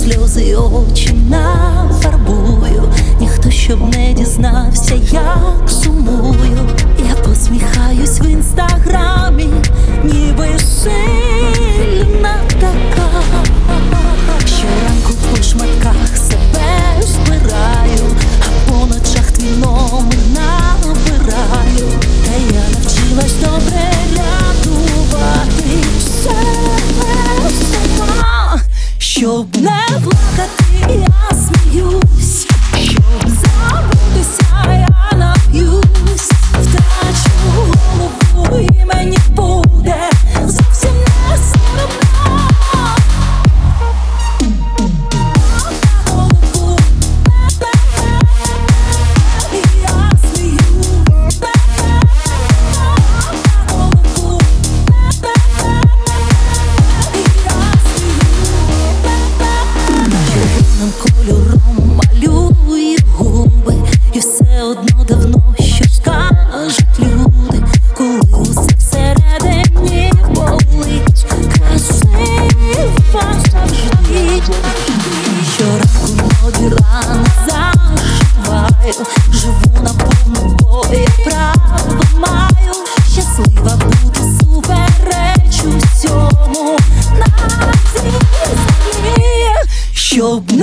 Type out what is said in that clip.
сльози очі нафарбую, ніхто щоб не дізнався, як сумую. Я посміхаюсь в інстаграмі, ніби сильна така. Щоранку по шматках себе збираю, а по ночах твій номер набираю. Та я навчилась добре рятувати себе сама. Щоб не плакати, я сміюсь, щоб забутися, я нап'юсь. Втрачу голову і мені буде зовсім не соромно. Кольором малює губи, і все одно давно що скажуть люди, коли усе всередині болить. Красива завжди. Щоранку нові рани зашиваю, живу наповну, бо я право маю. Щаслива бути супереч усьому на цій землі. Щоб